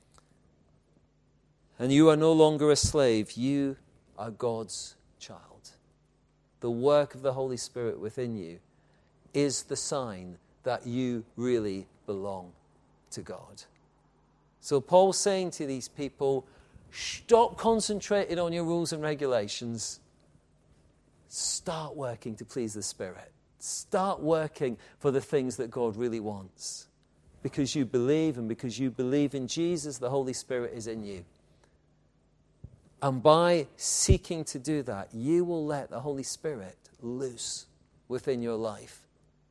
And you are no longer a slave. You are God's child. The work of the Holy Spirit within you is the sign that you really belong to God. So Paul's saying to these people, stop concentrating on your rules and regulations. Start working to please the Spirit. Start working for the things that God really wants. Because you believe, and because you believe in Jesus, the Holy Spirit is in you. And by seeking to do that, you will let the Holy Spirit loose within your life.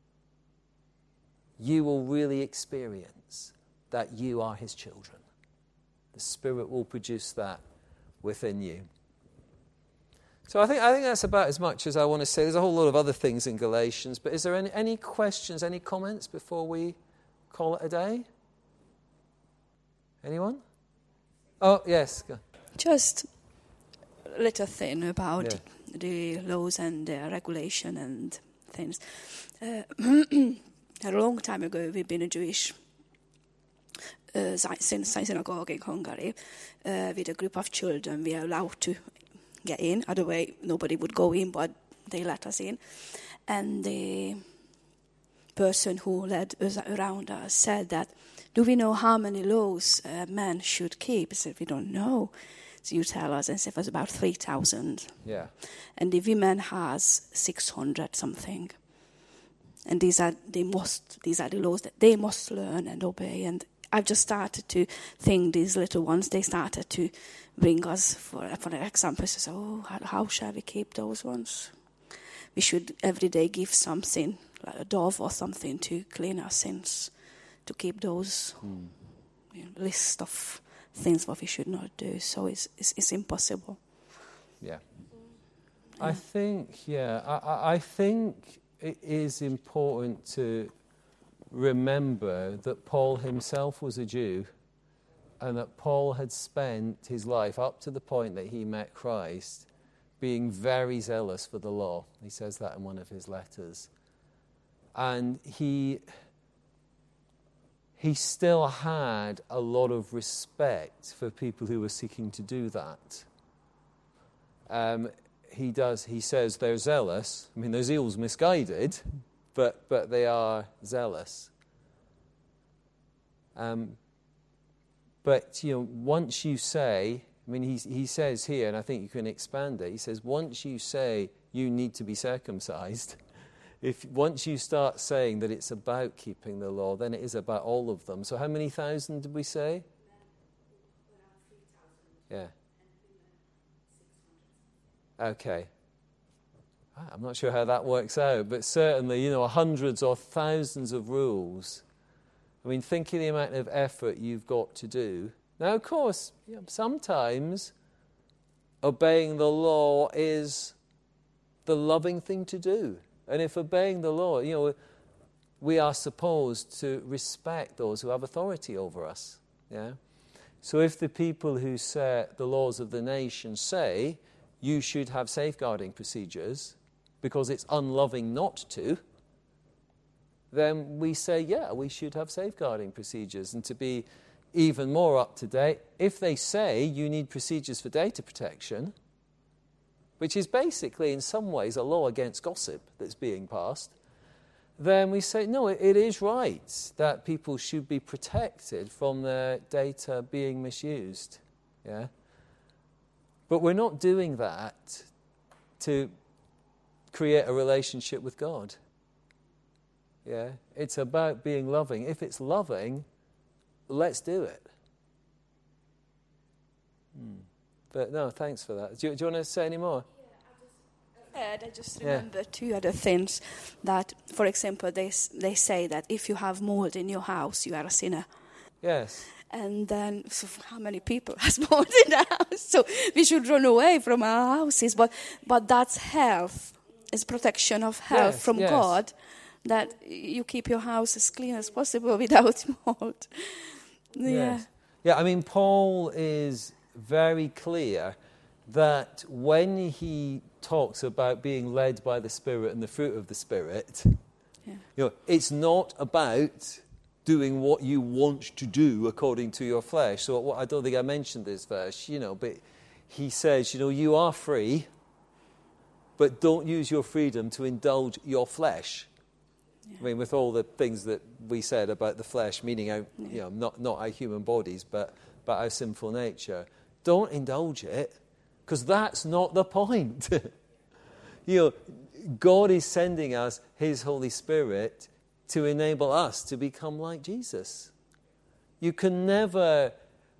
You will really experience that you are his children. The Spirit will produce that within you. So I think I think that's about as much as I want to say. There's a whole lot of other things in Galatians, but is there any, any questions, any comments before we call it a day? Anyone? Oh, yes. Go. Just a little thing about Yeah. the laws and uh, regulation and things. Uh, a long time ago, we've been a Jewish uh, synagogue in Hungary uh, with a group of children. We are allowed to get in. Otherwise, nobody would go in, but they let us in. And the person who led us around us said that, do we know how many laws uh, men should keep? I said, we don't know. So you tell us. And so it was about three thousand. Yeah. And the women has six hundred something. And these are the most, these are the laws that they must learn and obey. And I've just started to think these little ones, they started to bring us, for for example, so, oh, how, how shall we keep those ones? We should every day give something, like a dove or something, to clean our sins, to keep those mm. you know, list of things what we should not do. So it's, it's, it's impossible. Yeah. I think, yeah, I, I think it is important to remember that Paul himself was a Jew and that Paul had spent his life up to the point that he met Christ being very zealous for the law. He says that in one of his letters. And he, he still had a lot of respect for people who were seeking to do that. Um, he does. He says they're zealous. I mean, their zeal's misguided, but but they are zealous. Um, but you know, once you say, I mean, he he says here, and I think you can expand it. He says, once you say you need to be circumcised, if once you start saying that it's about keeping the law, then it is about all of them. So, how many thousand did we say? Yeah. Okay. I'm not sure how that works out, but certainly, you know, hundreds or thousands of rules. I mean, think of the amount of effort you've got to do. Now, of course, you know, sometimes obeying the law is the loving thing to do. And if obeying the law, you know, we are supposed to respect those who have authority over us. Yeah. So if the people who set the laws of the nation say you should have safeguarding procedures because it's unloving not to, then we say, yeah, we should have safeguarding procedures. And to be even more up to date, if they say you need procedures for data protection, which is basically in some ways a law against gossip that's being passed, then we say, no, it, it is right that people should be protected from their data being misused. Yeah. But we're not doing that to create a relationship with God. Yeah, it's about being loving. If it's loving, let's do it. Hmm. But no, thanks for that. Do you, do you want to say any more? Yeah, I just remember yeah. two other things that, for example, they they say that if you have mold in your house, you are a sinner. Yes. And then, so how many people has mold in the house? So we should run away from our houses. But but that's health. It's protection of health yes, from yes. God. That you keep your house as clean as possible without mold. Yeah. Yes. Yeah, I mean, Paul is very clear that when he talks about being led by the Spirit and the fruit of the Spirit, yeah. you know, it's not about doing what you want to do according to your flesh. So what, I don't think I mentioned this verse, you know, but he says, you know, you are free, but don't use your freedom to indulge your flesh. Yeah. I mean, with all the things that we said about the flesh, meaning our, yeah. you know, not, not our human bodies, but, but our sinful nature. Don't indulge it, because that's not the point. You know, God is sending us His Holy Spirit to enable us to become like Jesus. You can never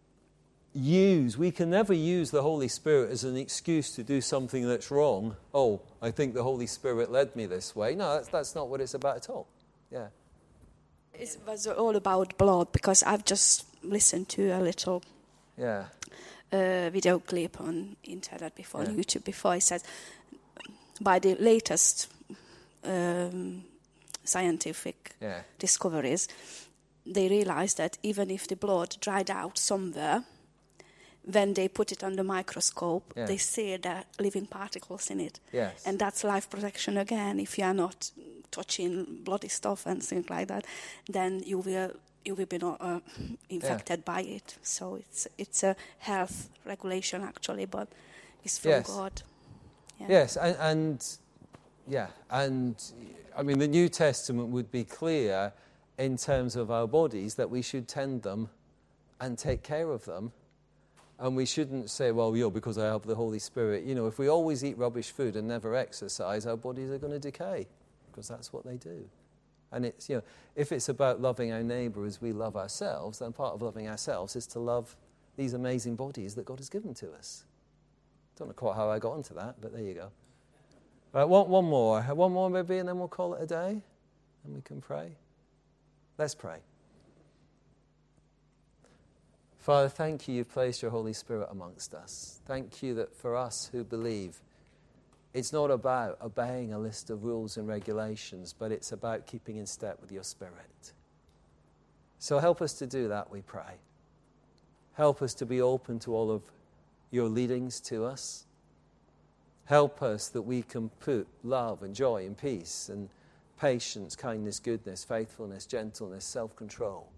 use, we can never use the Holy Spirit as an excuse to do something that's wrong. Oh, I think the Holy Spirit led me this way. No, that's, that's not what it's about at all. Yeah. It was all about blood, because I've just listened to a little yeah. uh, video clip on internet before, yeah. on YouTube before. It says, by the latest um, scientific yeah. discoveries, they realized that even if the blood dried out somewhere, when they put it under microscope, yeah. they see the living particles in it. Yes. And that's life protection again. If you are not touching bloody stuff and things like that, then you will you will be not uh, infected yeah. by it. So it's it's a health regulation actually, but it's from yes. God. Yeah. Yes, and, and yeah, and I mean the New Testament would be clear in terms of our bodies that we should tend them and take care of them. And we shouldn't say, well, you know, because I have the Holy Spirit. You know, if we always eat rubbish food and never exercise, our bodies are going to decay, because that's what they do. And it's, you know, if it's about loving our neighbour as we love ourselves, then part of loving ourselves is to love these amazing bodies that God has given to us. Don't know quite how I got onto that, but there you go. All right, one, one more. One more maybe, and then we'll call it a day, and we can pray. Let's pray. Father, thank you you've placed your Holy Spirit amongst us. Thank you that for us who believe, it's not about obeying a list of rules and regulations, but it's about keeping in step with your Spirit. So help us to do that, we pray. Help us to be open to all of your leadings to us. Help us that we can put love and joy and peace and patience, kindness, goodness, faithfulness, gentleness, self-control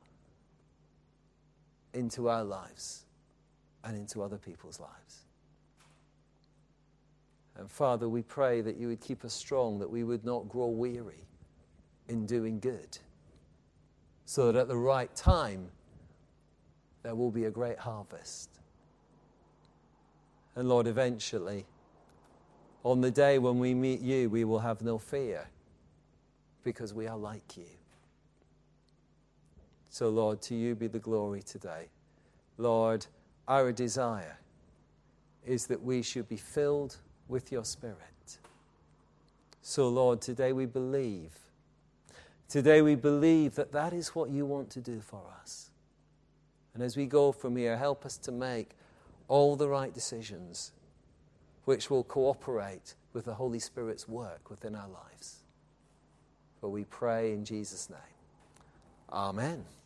into our lives and into other people's lives. And Father, we pray that you would keep us strong, that we would not grow weary in doing good, so that at the right time there will be a great harvest. And Lord, eventually, on the day when we meet you, we will have no fear, because we are like you. So Lord, to you be the glory today. Lord, our desire is that we should be filled with your Spirit. So Lord, today we believe. Today we believe that that is what you want to do for us. And as we go from here, help us to make all the right decisions which will cooperate with the Holy Spirit's work within our lives. For we pray in Jesus' name. Amen.